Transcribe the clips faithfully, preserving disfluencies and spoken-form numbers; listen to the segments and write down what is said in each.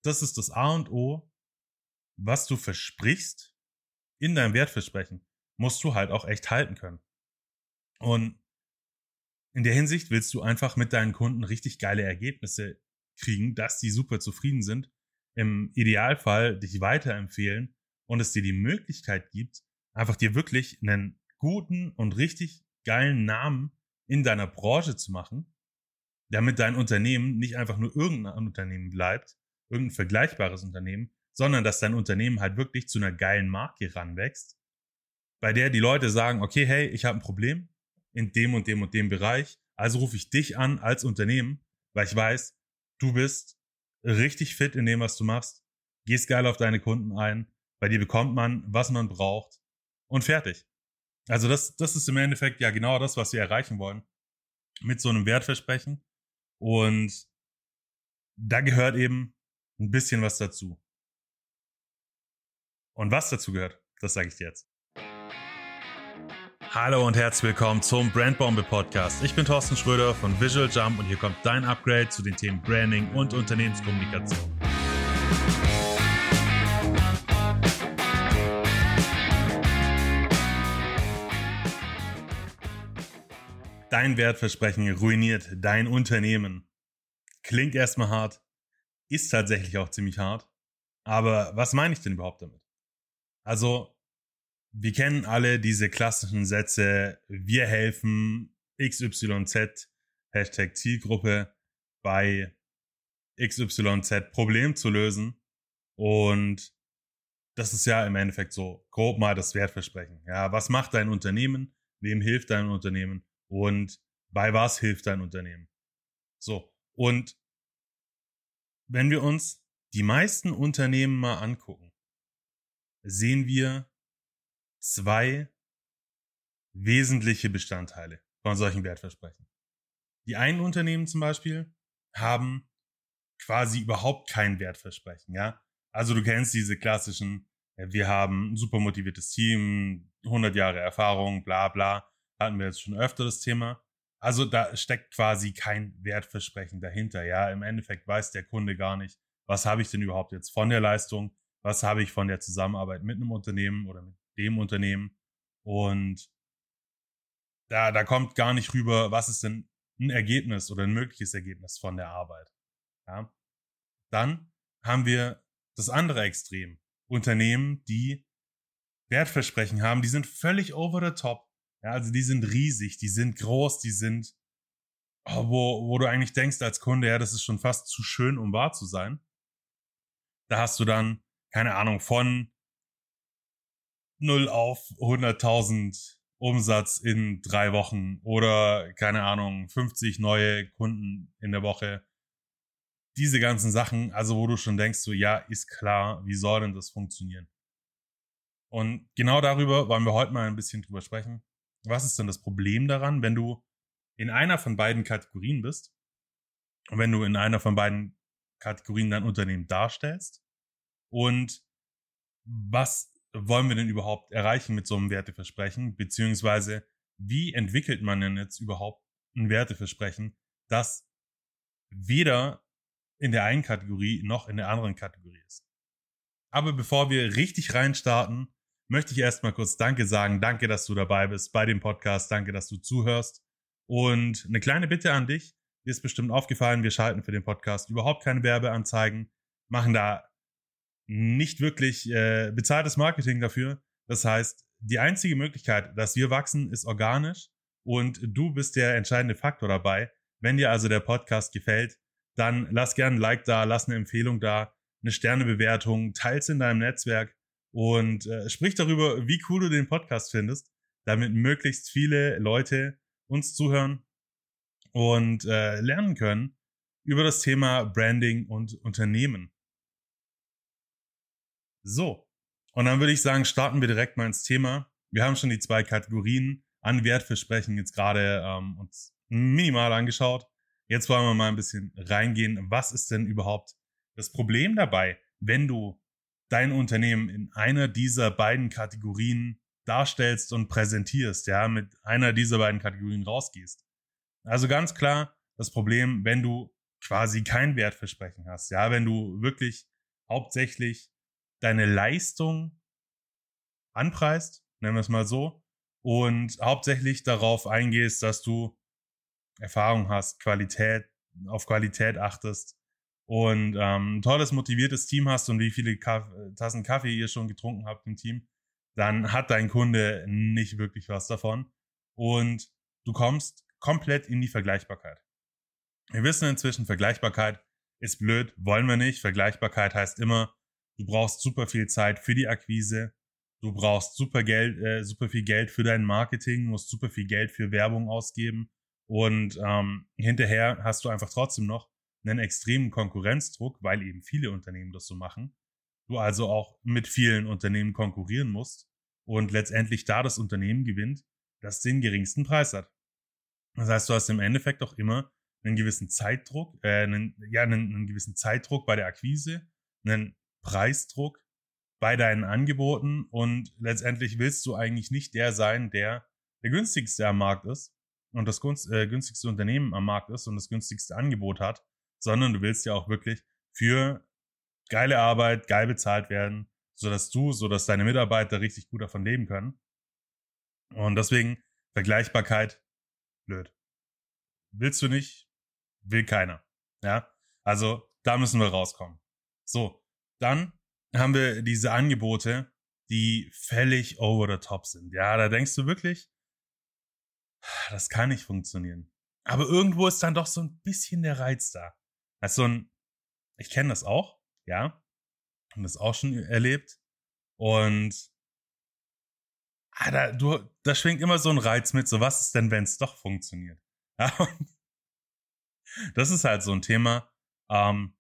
das ist das A und O, was du versprichst in deinem Wertversprechen, musst du halt auch echt halten können. Und in der Hinsicht willst du einfach mit deinen Kunden richtig geile Ergebnisse kriegen, dass die super zufrieden sind, im Idealfall dich weiterempfehlen und es dir die Möglichkeit gibt, einfach dir wirklich einen guten und richtig geilen Namen in deiner Branche zu machen, damit dein Unternehmen nicht einfach nur irgendein Unternehmen bleibt, irgendein vergleichbares Unternehmen, sondern dass dein Unternehmen halt wirklich zu einer geilen Marke ranwächst, bei der die Leute sagen, okay, hey, ich habe ein Problem in dem und dem und dem Bereich, also rufe ich dich an als Unternehmen, weil ich weiß, du bist richtig fit in dem, was du machst, gehst geil auf deine Kunden ein, bei dir bekommt man, was man braucht und fertig. Also das, das ist im Endeffekt ja genau das, was wir erreichen wollen mit so einem Wertversprechen, und da gehört eben ein bisschen was dazu. Und was dazu gehört, das sage ich dir jetzt. Hallo und herzlich willkommen zum Brandbombe Podcast. Ich bin Thorsten Schröder von Visual Jump und hier kommt dein Upgrade zu den Themen Branding und Unternehmenskommunikation. Dein Wertversprechen ruiniert dein Unternehmen. Klingt erstmal hart, ist tatsächlich auch ziemlich hart. Aber was meine ich denn überhaupt damit? Also, wir kennen alle diese klassischen Sätze, wir helfen X Y Z, Hashtag Zielgruppe, bei X Y Z Problem zu lösen. Und das ist ja im Endeffekt so grob mal das Wertversprechen. Ja, was macht dein Unternehmen? Wem hilft dein Unternehmen? Und bei was hilft dein Unternehmen? So, und wenn wir uns die meisten Unternehmen mal angucken, sehen wir zwei wesentliche Bestandteile von solchen Wertversprechen. Die einen Unternehmen zum Beispiel haben quasi überhaupt kein Wertversprechen, ja. Also du kennst diese klassischen, wir haben ein super motiviertes Team, hundert Jahre Erfahrung, bla bla, hatten wir jetzt schon öfter das Thema. Also da steckt quasi kein Wertversprechen dahinter, ja. Im Endeffekt weiß der Kunde gar nicht, was habe ich denn überhaupt jetzt von der Leistung, was habe ich von der Zusammenarbeit mit einem Unternehmen oder mit dem Unternehmen, und da, da kommt gar nicht rüber, was ist denn ein Ergebnis oder ein mögliches Ergebnis von der Arbeit. Ja. Dann haben wir das andere Extrem. Unternehmen, die Wertversprechen haben, die sind völlig over the top. Ja, also die sind riesig, die sind groß, die sind, oh, wo, wo du eigentlich denkst als Kunde, ja, das ist schon fast zu schön, um wahr zu sein. Da hast du dann, keine Ahnung, von null auf hunderttausend Umsatz in drei Wochen oder, keine Ahnung, fünfzig neue Kunden in der Woche. Diese ganzen Sachen, also wo du schon denkst, so, ja, ist klar, wie soll denn das funktionieren? Und genau darüber wollen wir heute mal ein bisschen drüber sprechen. Was ist denn das Problem daran, wenn du in einer von beiden Kategorien bist und wenn du in einer von beiden Kategorien dein Unternehmen darstellst? Und was wollen wir denn überhaupt erreichen mit so einem Werteversprechen? Beziehungsweise wie entwickelt man denn jetzt überhaupt ein Werteversprechen, das weder in der einen Kategorie noch in der anderen Kategorie ist? Aber bevor wir richtig reinstarten, möchte ich erstmal kurz Danke sagen. Danke, dass du dabei bist bei dem Podcast. Danke, dass du zuhörst. Und eine kleine Bitte an dich. Dir ist bestimmt aufgefallen, wir schalten für den Podcast überhaupt keine Werbeanzeigen, machen da nicht wirklich äh, bezahltes Marketing dafür. Das heißt, die einzige Möglichkeit, dass wir wachsen, ist organisch, und du bist der entscheidende Faktor dabei. Wenn dir also der Podcast gefällt, dann lass gerne ein Like da, lass eine Empfehlung da, eine Sternebewertung, teil's in deinem Netzwerk und äh, sprich darüber, wie cool du den Podcast findest, damit möglichst viele Leute uns zuhören und äh, lernen können über das Thema Branding und Unternehmen. So, und dann würde ich sagen, starten wir direkt mal ins Thema. Wir haben schon die zwei Kategorien an Wertversprechen jetzt gerade ähm, uns minimal angeschaut. Jetzt wollen wir mal ein bisschen reingehen. Was ist denn überhaupt das Problem dabei, wenn du dein Unternehmen in einer dieser beiden Kategorien darstellst und präsentierst, ja, mit einer dieser beiden Kategorien rausgehst? Also ganz klar das Problem, wenn du quasi kein Wertversprechen hast, ja, wenn du wirklich hauptsächlich deine Leistung anpreist, nennen wir es mal so, und hauptsächlich darauf eingehst, dass du Erfahrung hast, Qualität, auf Qualität achtest und ähm, ein tolles, motiviertes Team hast und wie viele Kaff- Tassen Kaffee ihr schon getrunken habt im Team, dann hat dein Kunde nicht wirklich was davon und du kommst komplett in die Vergleichbarkeit. Wir wissen inzwischen, Vergleichbarkeit ist blöd, wollen wir nicht. Vergleichbarkeit heißt immer, du brauchst super viel Zeit für die Akquise, du brauchst super Geld, äh, super viel Geld für dein Marketing, musst super viel Geld für Werbung ausgeben und ähm, hinterher hast du einfach trotzdem noch einen extremen Konkurrenzdruck, weil eben viele Unternehmen das so machen. Du also auch mit vielen Unternehmen konkurrieren musst und letztendlich da das Unternehmen gewinnt, das den geringsten Preis hat. Das heißt, du hast im Endeffekt auch immer einen gewissen Zeitdruck, äh, einen, ja, einen, einen gewissen Zeitdruck bei der Akquise, einen Preisdruck bei deinen Angeboten und letztendlich willst du eigentlich nicht der sein, der der günstigste am Markt ist und das gunst, äh, günstigste Unternehmen am Markt ist und das günstigste Angebot hat, sondern du willst ja auch wirklich für geile Arbeit geil bezahlt werden, sodass du, sodass deine Mitarbeiter richtig gut davon leben können. Und deswegen Vergleichbarkeit, blöd. Willst du nicht, will keiner. Ja, also da müssen wir rauskommen. So, dann haben wir diese Angebote, die völlig over the top sind. Ja, da denkst du wirklich, das kann nicht funktionieren. Aber irgendwo ist dann doch so ein bisschen der Reiz da. Also so ein, ich kenne das auch, ja, und das auch schon erlebt. Und ah, da, du, da schwingt immer so ein Reiz mit, so was ist denn, wenn es doch funktioniert? Ja, und das ist halt so ein Thema. Ähm,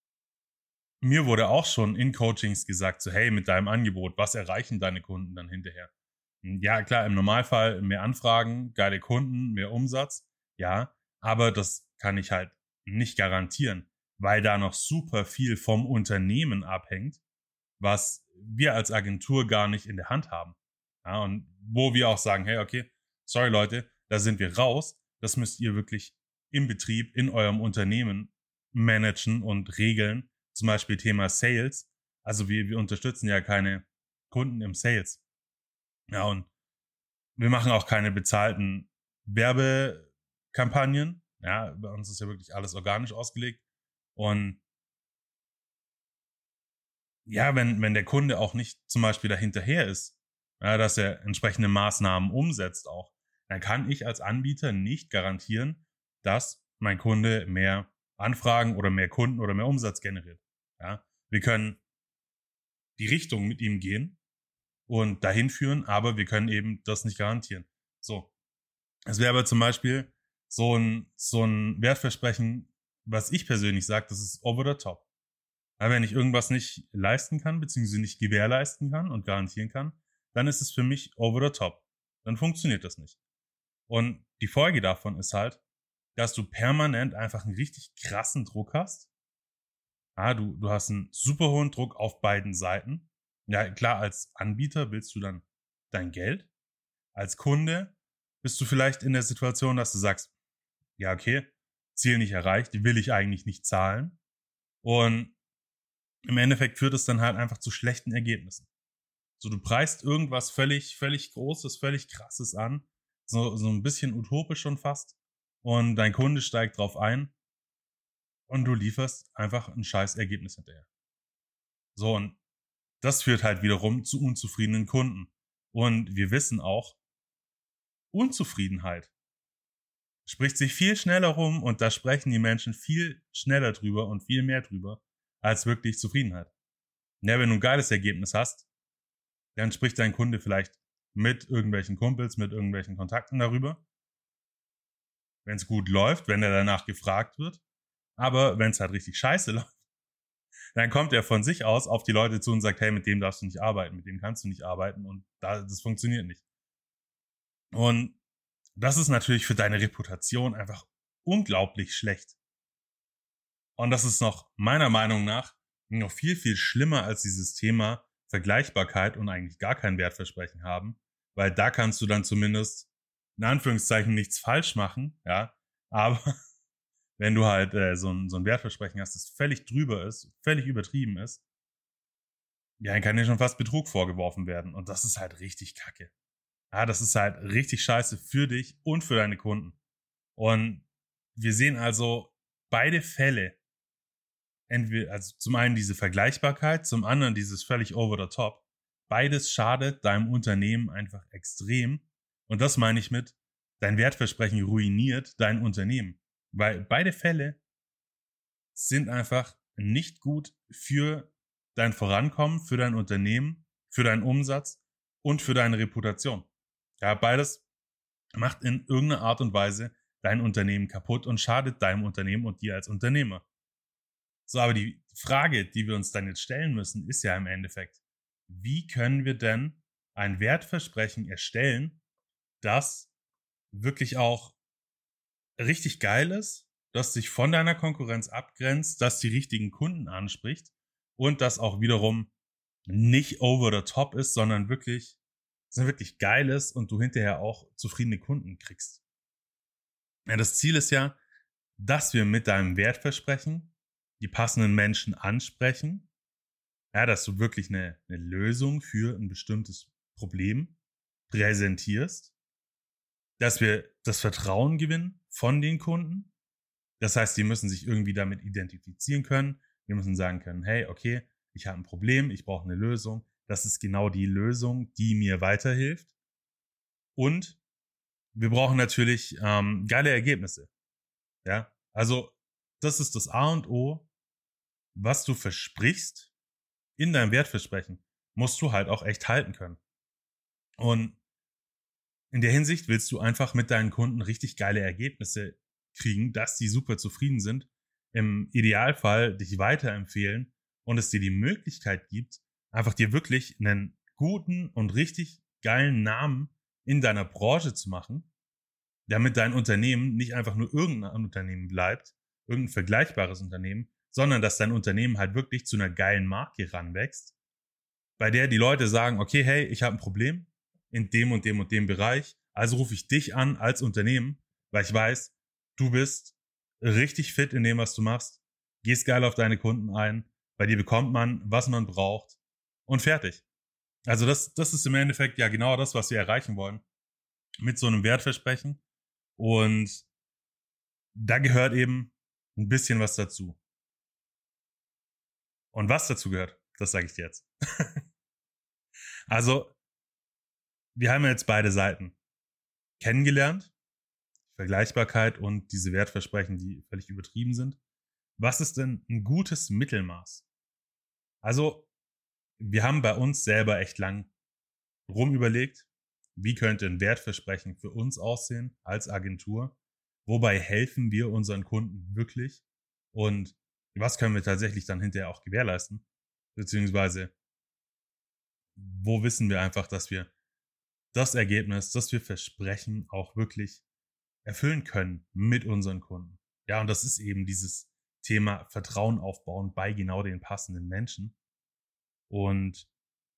mir wurde auch schon in Coachings gesagt, so hey, mit deinem Angebot, was erreichen deine Kunden dann hinterher? Ja, klar, im Normalfall mehr Anfragen, geile Kunden, mehr Umsatz, ja, aber das kann ich halt nicht garantieren, weil da noch super viel vom Unternehmen abhängt, was wir als Agentur gar nicht in der Hand haben. Ja, und wo wir auch sagen, hey, okay, sorry Leute, da sind wir raus, das müsst ihr wirklich im Betrieb, in eurem Unternehmen managen und regeln, zum Beispiel Thema Sales. Also wir, wir unterstützen ja keine Kunden im Sales. Ja, und wir machen auch keine bezahlten Werbekampagnen. Ja, bei uns ist ja wirklich alles organisch ausgelegt. Und ja, wenn, wenn der Kunde auch nicht zum Beispiel dahinterher ist, ja, dass er entsprechende Maßnahmen umsetzt auch, dann kann ich als Anbieter nicht garantieren, dass mein Kunde mehr Anfragen oder mehr Kunden oder mehr Umsatz generiert. Ja, wir können die Richtung mit ihm gehen und dahin führen, aber wir können eben das nicht garantieren. So. Es wäre aber zum Beispiel so ein, so ein Wertversprechen, was ich persönlich sage, das ist over the top. Aber wenn ich irgendwas nicht leisten kann, beziehungsweise nicht gewährleisten kann und garantieren kann, dann ist es für mich over the top. Dann funktioniert das nicht. Und die Folge davon ist halt, dass du permanent einfach einen richtig krassen Druck hast. Ah, du, du hast einen super hohen Druck auf beiden Seiten. Ja, klar, als Anbieter willst du dann dein Geld. Als Kunde bist du vielleicht in der Situation, dass du sagst, ja, okay, Ziel nicht erreicht, die will ich eigentlich nicht zahlen. Und im Endeffekt führt es dann halt einfach zu schlechten Ergebnissen. So, du preist irgendwas völlig, völlig Großes, völlig Krasses an, so, so ein bisschen utopisch schon fast, und dein Kunde steigt drauf ein und du lieferst einfach ein scheiß Ergebnis hinterher. So, und das führt halt wiederum zu unzufriedenen Kunden. Und wir wissen auch, Unzufriedenheit spricht sich viel schneller rum und da sprechen die Menschen viel schneller drüber und viel mehr drüber, als wirklich Zufriedenheit. Ja, wenn du ein geiles Ergebnis hast, dann spricht dein Kunde vielleicht mit irgendwelchen Kumpels, mit irgendwelchen Kontakten darüber. Wenn es gut läuft, wenn er danach gefragt wird. Aber wenn es halt richtig scheiße läuft, dann kommt er von sich aus auf die Leute zu und sagt, hey, mit dem darfst du nicht arbeiten, mit dem kannst du nicht arbeiten und das funktioniert nicht. Und das ist natürlich für deine Reputation einfach unglaublich schlecht. Und das ist noch meiner Meinung nach noch viel, viel schlimmer als dieses Thema Vergleichbarkeit und eigentlich gar kein Wertversprechen haben, weil da kannst du dann zumindest in Anführungszeichen nichts falsch machen, ja, aber wenn du halt äh, so, ein, so ein Wertversprechen hast, das völlig drüber ist, völlig übertrieben ist, ja, dann kann dir schon fast Betrug vorgeworfen werden. Und das ist halt richtig kacke. Ja, das ist halt richtig scheiße für dich und für deine Kunden. Und wir sehen also beide Fälle, entweder, also zum einen diese Vergleichbarkeit, zum anderen dieses völlig over the top. Beides schadet deinem Unternehmen einfach extrem. Und das meine ich mit, dein Wertversprechen ruiniert dein Unternehmen. Weil beide Fälle sind einfach nicht gut für dein Vorankommen, für dein Unternehmen, für deinen Umsatz und für deine Reputation. Ja, beides macht in irgendeiner Art und Weise dein Unternehmen kaputt und schadet deinem Unternehmen und dir als Unternehmer. So, aber die Frage, die wir uns dann jetzt stellen müssen, ist ja im Endeffekt, wie können wir denn ein Wertversprechen erstellen, das wirklich auch richtig geil ist, das sich von deiner Konkurrenz abgrenzt, das die richtigen Kunden anspricht und das auch wiederum nicht over the top ist, sondern wirklich, sondern wirklich geil ist und du hinterher auch zufriedene Kunden kriegst. Ja, das Ziel ist ja, dass wir mit deinem Wertversprechen die passenden Menschen ansprechen, ja, dass du wirklich eine, eine Lösung für ein bestimmtes Problem präsentierst, dass wir das Vertrauen gewinnen von den Kunden. Das heißt, die müssen sich irgendwie damit identifizieren können. Wir müssen sagen können, hey, okay, ich habe ein Problem, ich brauche eine Lösung. Das ist genau die Lösung, die mir weiterhilft. Und wir brauchen natürlich ähm, geile Ergebnisse. Ja, also das ist das A und O, was du versprichst in deinem Wertversprechen, musst du halt auch echt halten können. Und in der Hinsicht willst du einfach mit deinen Kunden richtig geile Ergebnisse kriegen, dass die super zufrieden sind, im Idealfall dich weiterempfehlen und es dir die Möglichkeit gibt, einfach dir wirklich einen guten und richtig geilen Namen in deiner Branche zu machen, damit dein Unternehmen nicht einfach nur irgendein Unternehmen bleibt, irgendein vergleichbares Unternehmen, sondern dass dein Unternehmen halt wirklich zu einer geilen Marke ranwächst, bei der die Leute sagen, okay, hey, ich habe ein Problem in dem und dem und dem Bereich, also rufe ich dich an als Unternehmen, weil ich weiß, du bist richtig fit in dem, was du machst, gehst geil auf deine Kunden ein, bei dir bekommt man, was man braucht und fertig. Also das, das ist im Endeffekt ja genau das, was wir erreichen wollen mit so einem Wertversprechen und da gehört eben ein bisschen was dazu. Und was dazu gehört, das sage ich dir jetzt. Also, wir haben jetzt beide Seiten kennengelernt. Vergleichbarkeit und diese Wertversprechen, die völlig übertrieben sind. Was ist denn ein gutes Mittelmaß? Also, wir haben bei uns selber echt lang rumüberlegt, wie könnte ein Wertversprechen für uns aussehen als Agentur? Wobei helfen wir unseren Kunden wirklich? Und was können wir tatsächlich dann hinterher auch gewährleisten? Beziehungsweise, wo wissen wir einfach, dass wir das Ergebnis, das wir versprechen, auch wirklich erfüllen können mit unseren Kunden. Ja, und das ist eben dieses Thema Vertrauen aufbauen bei genau den passenden Menschen. Und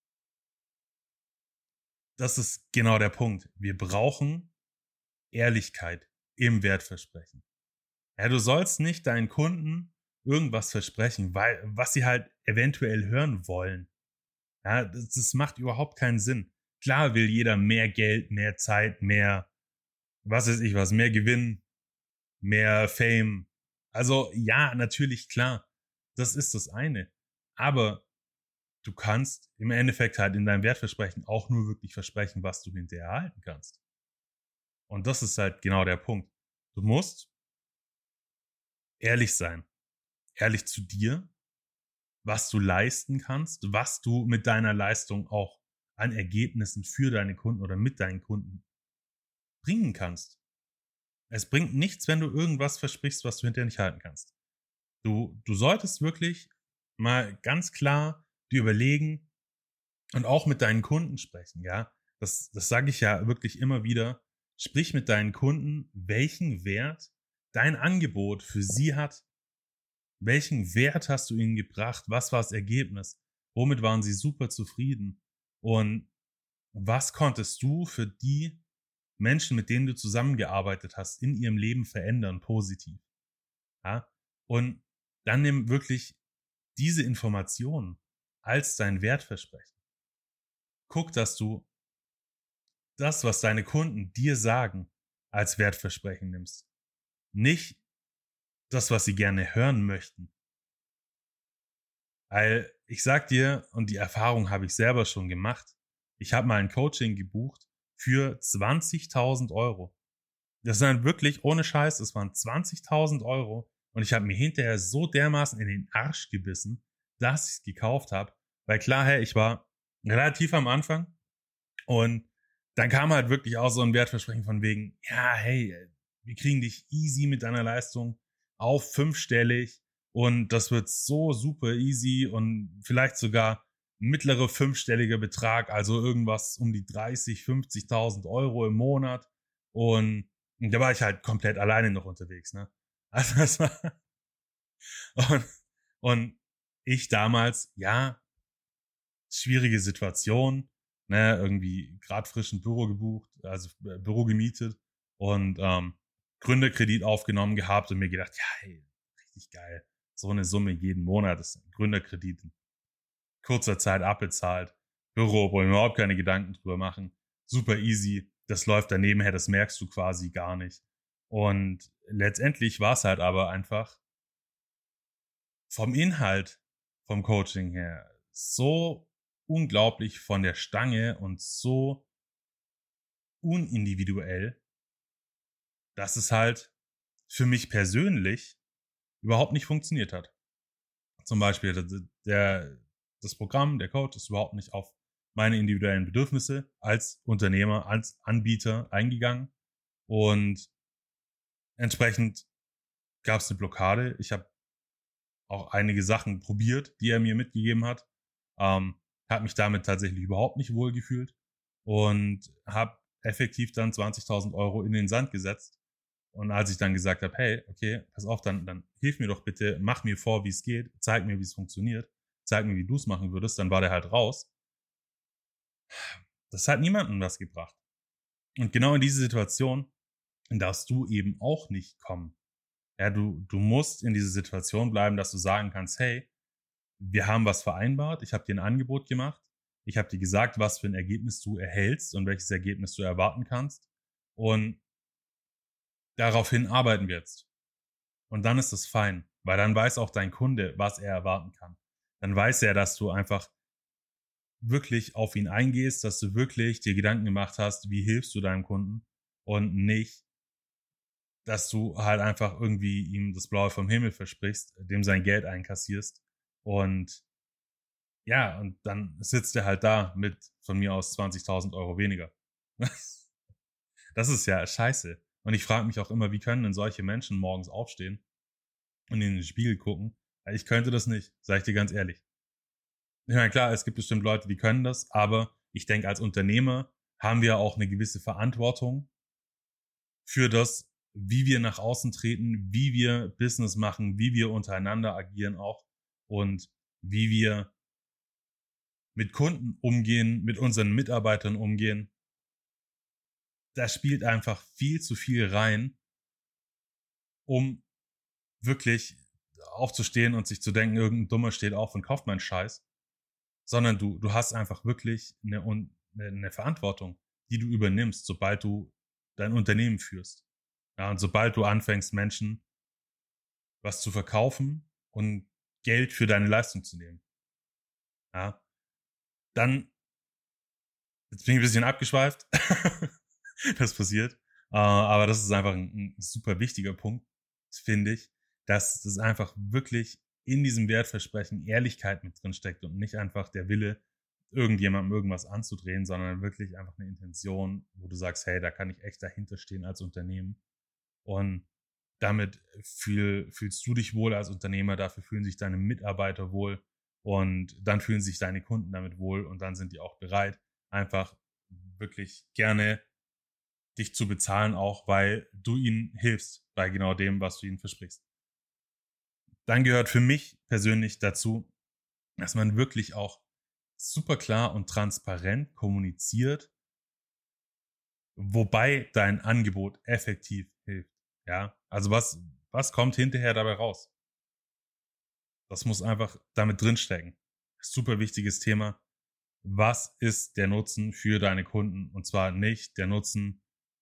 das ist genau der Punkt. Wir brauchen Ehrlichkeit im Wertversprechen. Ja, du sollst nicht deinen Kunden irgendwas versprechen, weil, was sie halt eventuell hören wollen. Ja, das, das macht überhaupt keinen Sinn. Klar will jeder mehr Geld, mehr Zeit, mehr, was weiß ich was, mehr Gewinn, mehr Fame. Also ja, natürlich, klar, das ist das eine. Aber du kannst im Endeffekt halt in deinem Wertversprechen auch nur wirklich versprechen, was du hinterher erhalten kannst. Und das ist halt genau der Punkt. Du musst ehrlich sein. Ehrlich zu dir, was du leisten kannst, was du mit deiner Leistung auch an Ergebnissen für deine Kunden oder mit deinen Kunden bringen kannst. Es bringt nichts, wenn du irgendwas versprichst, was du hinterher nicht halten kannst. Du, du solltest wirklich mal ganz klar dir überlegen und auch mit deinen Kunden sprechen, ja. Das, das sage ich ja wirklich immer wieder. Sprich mit deinen Kunden, welchen Wert dein Angebot für sie hat. Welchen Wert hast du ihnen gebracht? Was war das Ergebnis? Womit waren sie super zufrieden? Und was konntest du für die Menschen, mit denen du zusammengearbeitet hast, in ihrem Leben verändern, positiv? Ja? Und dann nimm wirklich diese Informationen als dein Wertversprechen. Guck, dass du das, was deine Kunden dir sagen, als Wertversprechen nimmst. Nicht das, was sie gerne hören möchten. Weil ich sag dir, und die Erfahrung habe ich selber schon gemacht, ich habe mal ein Coaching gebucht für zwanzigtausend Euro. Das waren wirklich, ohne Scheiß, das waren zwanzigtausend Euro und ich habe mir hinterher so dermaßen in den Arsch gebissen, dass ich es gekauft habe. Weil klar, hey, ich war relativ am Anfang und dann kam halt wirklich auch so ein Wertversprechen von wegen, ja, hey, wir kriegen dich easy mit deiner Leistung auf fünfstellig und das wird so super easy und vielleicht sogar mittlere fünfstelliger Betrag, also irgendwas um die dreißig, fünfzigtausend Euro im Monat und da war ich halt komplett alleine noch unterwegs, ne? Also das war und, und ich damals, ja, schwierige Situation, ne, irgendwie gerade frisch ein Büro gebucht, also äh, Büro gemietet und ähm, Gründerkredit aufgenommen gehabt und mir gedacht, ja, hey, richtig geil, so eine Summe jeden Monat ist ein Gründerkredit in kurzer Zeit abbezahlt, Büro, wollen wir überhaupt keine Gedanken drüber machen, super easy, das läuft daneben her, das merkst du quasi gar nicht. Und letztendlich war es halt aber einfach vom Inhalt, vom Coaching her, so unglaublich von der Stange und so unindividuell, dass es halt für mich persönlich überhaupt nicht funktioniert hat. Zum Beispiel der, das Programm, der Coach ist überhaupt nicht auf meine individuellen Bedürfnisse als Unternehmer, als Anbieter eingegangen und entsprechend gab es eine Blockade. Ich habe auch einige Sachen probiert, die er mir mitgegeben hat. Ähm, habe mich damit tatsächlich überhaupt nicht wohl gefühlt und habe effektiv dann zwanzigtausend Euro in den Sand gesetzt. Und als ich dann gesagt habe, hey, okay, pass auf, dann, dann hilf mir doch bitte, mach mir vor, wie es geht, zeig mir, wie es funktioniert, zeig mir, wie du es machen würdest, dann war der halt raus. Das hat niemandem was gebracht. Und genau in diese Situation darfst du eben auch nicht kommen. Ja, du, du musst in dieser Situation bleiben, dass du sagen kannst, hey, wir haben was vereinbart, ich habe dir ein Angebot gemacht, ich habe dir gesagt, was für ein Ergebnis du erhältst und welches Ergebnis du erwarten kannst und daraufhin arbeiten wir jetzt. Und dann ist es fein, weil dann weiß auch dein Kunde, was er erwarten kann. Dann weiß er, dass du einfach wirklich auf ihn eingehst, dass du wirklich dir Gedanken gemacht hast, wie hilfst du deinem Kunden und nicht, dass du halt einfach irgendwie ihm das Blaue vom Himmel versprichst, dem sein Geld einkassierst und ja, und dann sitzt er halt da mit von mir aus zwanzigtausend Euro weniger. Das ist ja scheiße. Und ich frage mich auch immer, wie können denn solche Menschen morgens aufstehen und in den Spiegel gucken? Ich könnte das nicht, sage ich dir ganz ehrlich. Ich meine, klar, es gibt bestimmt Leute, die können das, aber ich denke, als Unternehmer haben wir auch eine gewisse Verantwortung für das, wie wir nach außen treten, wie wir Business machen, wie wir untereinander agieren auch und wie wir mit Kunden umgehen, mit unseren Mitarbeitern umgehen. Da spielt einfach viel zu viel rein, um wirklich aufzustehen und sich zu denken, irgendein Dummer steht auf und kauft meinen Scheiß. Sondern du, du hast einfach wirklich eine, eine Verantwortung, die du übernimmst, sobald du dein Unternehmen führst. Ja, und sobald du anfängst, Menschen was zu verkaufen und Geld für deine Leistung zu nehmen. Ja, dann, jetzt bin ich ein bisschen abgeschweift, das passiert, uh, aber das ist einfach ein, ein super wichtiger Punkt, finde ich, dass das einfach wirklich in diesem Wertversprechen Ehrlichkeit mit drin steckt und nicht einfach der Wille, irgendjemandem irgendwas anzudrehen, sondern wirklich einfach eine Intention, wo du sagst, hey, da kann ich echt dahinter stehen als Unternehmen und damit fühl, fühlst du dich wohl als Unternehmer, dafür fühlen sich deine Mitarbeiter wohl und dann fühlen sich deine Kunden damit wohl und dann sind die auch bereit, einfach wirklich gerne dich zu bezahlen, auch weil du ihnen hilfst bei genau dem, was du ihnen versprichst. Dann gehört für mich persönlich dazu, dass man wirklich auch super klar und transparent kommuniziert, wobei dein Angebot effektiv hilft. Ja, also was, was kommt hinterher dabei raus? Das muss einfach damit drinstecken. super wichtiges Thema. Was ist der Nutzen für deine Kunden? Und zwar nicht der Nutzen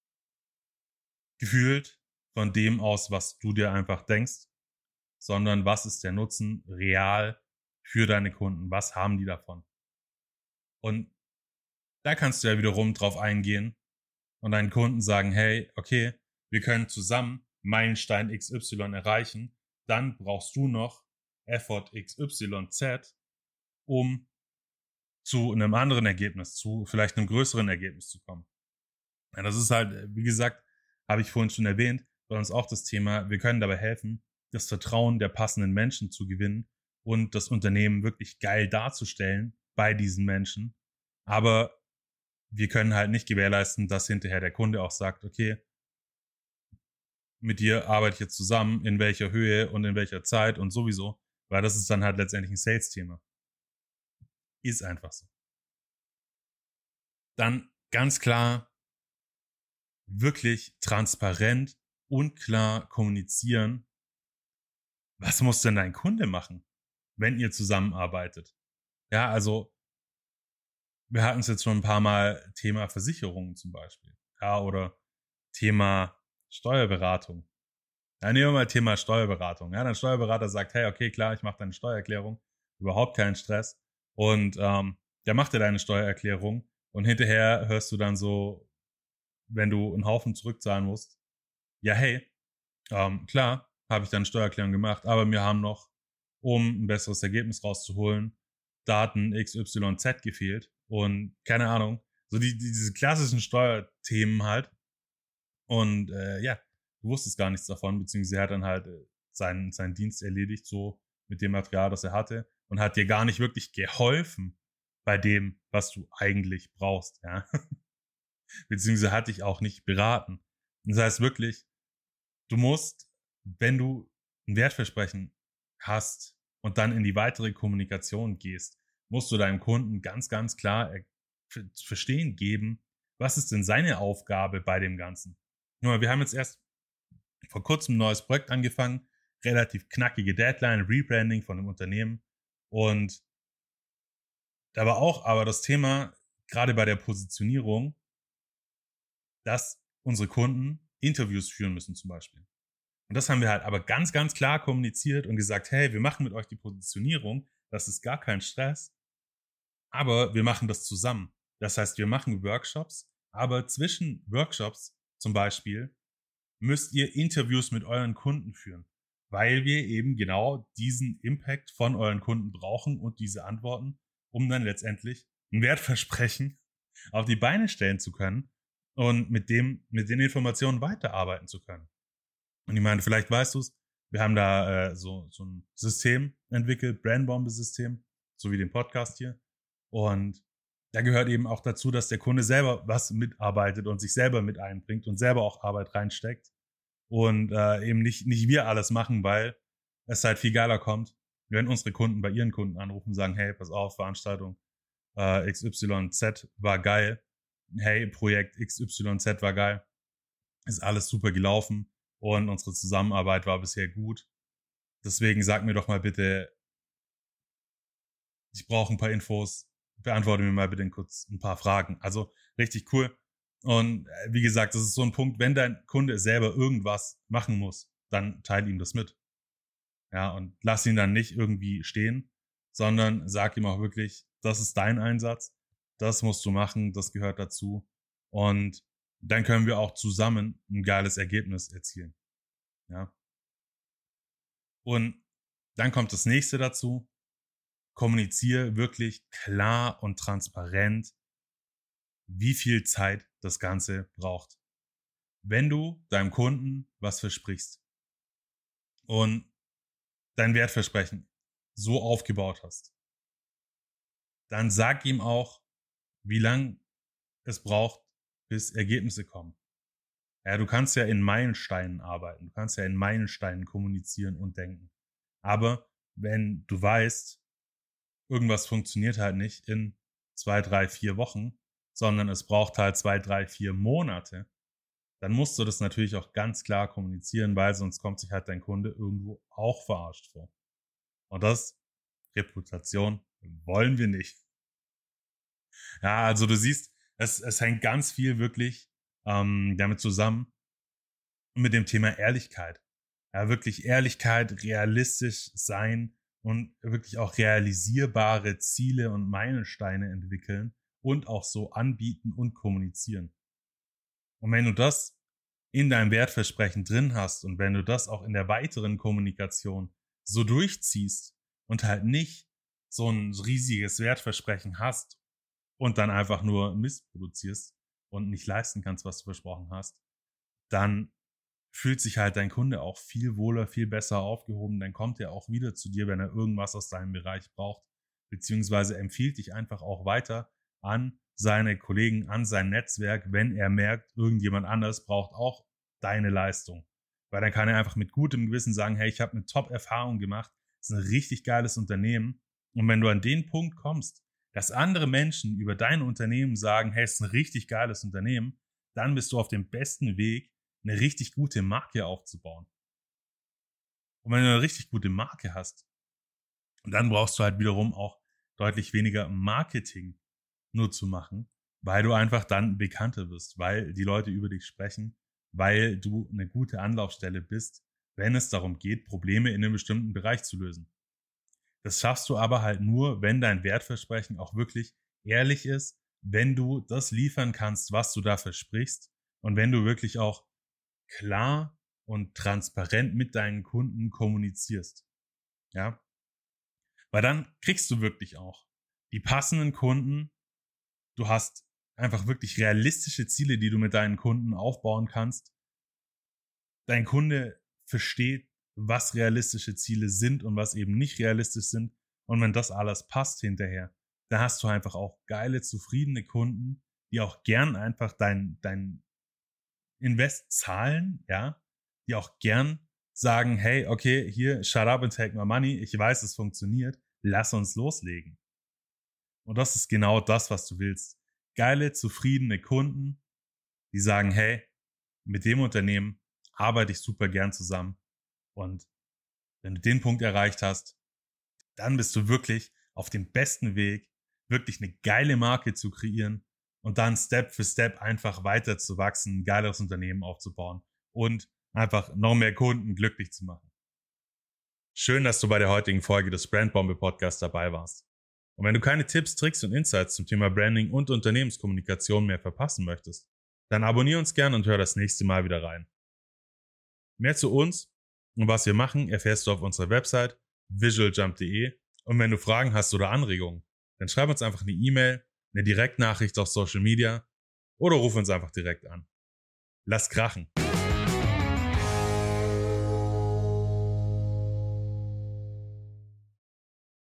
gefühlt von dem aus, was du dir einfach denkst, sondern was ist der Nutzen real für deine Kunden? Was haben die davon? Und da kannst du ja wiederum drauf eingehen und deinen Kunden sagen, hey, okay, wir können zusammen Meilenstein X Y erreichen, dann brauchst du noch Effort X Y Z, um zu einem anderen Ergebnis, zu vielleicht einem größeren Ergebnis zu kommen. Ja, das ist halt, wie gesagt, habe ich vorhin schon erwähnt, bei uns auch das Thema, wir können dabei helfen, das Vertrauen der passenden Menschen zu gewinnen und das Unternehmen wirklich geil darzustellen bei diesen Menschen. Aber wir können halt nicht gewährleisten, dass hinterher der Kunde auch sagt, okay, mit dir arbeite ich jetzt zusammen, in welcher Höhe und in welcher Zeit und sowieso, weil das ist dann halt letztendlich ein Sales-Thema. Ist einfach so. Dann ganz klar, wirklich transparent und klar kommunizieren, was muss denn dein Kunde machen, wenn ihr zusammenarbeitet? Ja, also wir hatten es jetzt schon ein paar Mal, Thema Versicherungen zum Beispiel. Ja, oder Thema Steuerberatung. Ja, nehmen wir mal Thema Steuerberatung. Ja, dein Steuerberater sagt, hey, okay, klar, ich mache deine Steuererklärung, überhaupt keinen Stress. Und ähm, der macht dir deine Steuererklärung und hinterher hörst du dann so, wenn du einen Haufen zurückzahlen musst, ja, hey, ähm, klar, habe ich deine Steuererklärung gemacht, aber wir haben noch, um ein besseres Ergebnis rauszuholen, Daten X Y Z gefehlt und keine Ahnung, so die, die diese klassischen Steuerthemen halt. Und äh, ja, du wusstest gar nichts davon, beziehungsweise er hat dann halt äh, seinen, seinen Dienst erledigt, so mit dem Material, das er hatte, und hat dir gar nicht wirklich geholfen bei dem, was du eigentlich brauchst, ja. Beziehungsweise hat dich auch nicht beraten. Das heißt wirklich, du musst, wenn du ein Wertversprechen hast und dann in die weitere Kommunikation gehst, musst du deinem Kunden ganz, ganz klar zu verstehen geben, was ist denn seine Aufgabe bei dem Ganzen. Nur, wir haben jetzt erst vor kurzem ein neues Projekt angefangen, relativ knackige Deadline, Rebranding von einem Unternehmen, und da war auch aber das Thema, gerade bei der Positionierung, dass unsere Kunden Interviews führen müssen zum Beispiel. Und das haben wir halt aber ganz, ganz klar kommuniziert und gesagt, hey, wir machen mit euch die Positionierung, das ist gar kein Stress, aber wir machen das zusammen. Das heißt, wir machen Workshops, aber zwischen Workshops zum Beispiel müsst ihr Interviews mit euren Kunden führen, weil wir eben genau diesen Impact von euren Kunden brauchen und diese Antworten, um dann letztendlich ein Wertversprechen auf die Beine stellen zu können und mit dem, mit den Informationen weiterarbeiten zu können. Und ich meine, vielleicht weißt du es, wir haben da äh, so, so ein System entwickelt, Brandbombe-System, so wie den Podcast hier. Und da gehört eben auch dazu, dass der Kunde selber was mitarbeitet und sich selber mit einbringt und selber auch Arbeit reinsteckt. Und äh, eben nicht, nicht wir alles machen, weil es halt viel geiler kommt, wenn unsere Kunden bei ihren Kunden anrufen und sagen, hey, pass auf, Veranstaltung äh, X Y Z war geil. Hey, Projekt X Y Z war geil. Ist alles super gelaufen. Und unsere Zusammenarbeit war bisher gut. Deswegen sag mir doch mal bitte, ich brauche ein paar Infos, beantworte mir mal bitte kurz ein paar Fragen. Also richtig cool. Und wie gesagt, das ist so ein Punkt, wenn dein Kunde selber irgendwas machen muss, dann teile ihm das mit. Ja, und lass ihn dann nicht irgendwie stehen, sondern sag ihm auch wirklich, das ist dein Einsatz, das musst du machen, das gehört dazu. Und dann können wir auch zusammen ein geiles Ergebnis erzielen. Ja. Und dann kommt das nächste dazu. Kommuniziere wirklich klar und transparent, wie viel Zeit das Ganze braucht. Wenn du deinem Kunden was versprichst und dein Wertversprechen so aufgebaut hast, dann sag ihm auch, wie lang es braucht, bis Ergebnisse kommen. Ja, du kannst ja in Meilensteinen arbeiten, du kannst ja in Meilensteinen kommunizieren und denken. Aber wenn du weißt, irgendwas funktioniert halt nicht in zwei, drei, vier Wochen, sondern es braucht halt zwei, drei, vier Monate, dann musst du das natürlich auch ganz klar kommunizieren, weil sonst kommt sich halt dein Kunde irgendwo auch verarscht vor. Und das, Reputation, wollen wir nicht. Ja, also du siehst, es, es hängt ganz viel wirklich ähm, damit zusammen mit dem Thema Ehrlichkeit. Ja, wirklich Ehrlichkeit, realistisch sein und wirklich auch realisierbare Ziele und Meilensteine entwickeln und auch so anbieten und kommunizieren. Und wenn du das in deinem Wertversprechen drin hast und wenn du das auch in der weiteren Kommunikation so durchziehst und halt nicht so ein riesiges Wertversprechen hast und dann einfach nur Mist produzierst und nicht leisten kannst, was du versprochen hast, dann fühlt sich halt dein Kunde auch viel wohler, viel besser aufgehoben. Dann kommt er auch wieder zu dir, wenn er irgendwas aus deinem Bereich braucht, beziehungsweise empfiehlt dich einfach auch weiter an seine Kollegen, an sein Netzwerk, wenn er merkt, irgendjemand anders braucht auch deine Leistung. Weil dann kann er einfach mit gutem Gewissen sagen, hey, ich habe eine Top-Erfahrung gemacht, das ist ein richtig geiles Unternehmen. Und wenn du an den Punkt kommst, dass andere Menschen über dein Unternehmen sagen, hey, es ist ein richtig geiles Unternehmen, dann bist du auf dem besten Weg, eine richtig gute Marke aufzubauen. Und wenn du eine richtig gute Marke hast, dann brauchst du halt wiederum auch deutlich weniger Marketing nur zu machen, weil du einfach dann bekannter wirst, weil die Leute über dich sprechen, weil du eine gute Anlaufstelle bist, wenn es darum geht, Probleme in einem bestimmten Bereich zu lösen. Das schaffst du aber halt nur, wenn dein Wertversprechen auch wirklich ehrlich ist, wenn du das liefern kannst, was du da versprichst und wenn du wirklich auch klar und transparent mit deinen Kunden kommunizierst. Ja? Weil dann kriegst du wirklich auch die passenden Kunden. Du hast einfach wirklich realistische Ziele, die du mit deinen Kunden aufbauen kannst. Dein Kunde versteht, was realistische Ziele sind und was eben nicht realistisch sind. Und wenn das alles passt hinterher, dann hast du einfach auch geile, zufriedene Kunden, die auch gern einfach dein, dein Invest zahlen, ja, die auch gern sagen, hey, okay, hier, shut up and take my money, ich weiß, es funktioniert, lass uns loslegen. Und das ist genau das, was du willst. Geile, zufriedene Kunden, die sagen, hey, mit dem Unternehmen arbeite ich super gern zusammen. Und wenn du den Punkt erreicht hast, dann bist du wirklich auf dem besten Weg, wirklich eine geile Marke zu kreieren und dann Step für Step einfach weiter zu wachsen, ein geiles Unternehmen aufzubauen und einfach noch mehr Kunden glücklich zu machen. Schön, dass du bei der heutigen Folge des Brandbombe Podcasts dabei warst. Und wenn du keine Tipps, Tricks und Insights zum Thema Branding und Unternehmenskommunikation mehr verpassen möchtest, dann abonniere uns gern und hör das nächste Mal wieder rein. Mehr zu uns und was wir machen, erfährst du auf unserer Website visualjump punkt de und wenn du Fragen hast oder Anregungen, dann schreib uns einfach eine E-Mail, eine Direktnachricht auf Social Media oder ruf uns einfach direkt an. Lass krachen!